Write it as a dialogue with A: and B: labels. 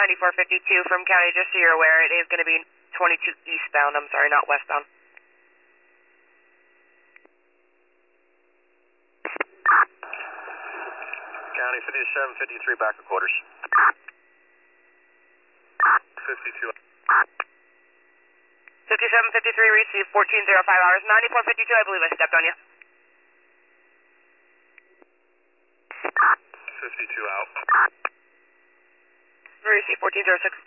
A: 9452 from County, just so you're aware, it is going to be 22 eastbound, I'm sorry, not westbound.
B: County 5753 back of quarters. 52.
A: 5753 received 1405 hours, 9452, I believe I stepped on you.
B: 52 out.
A: Receive 1406.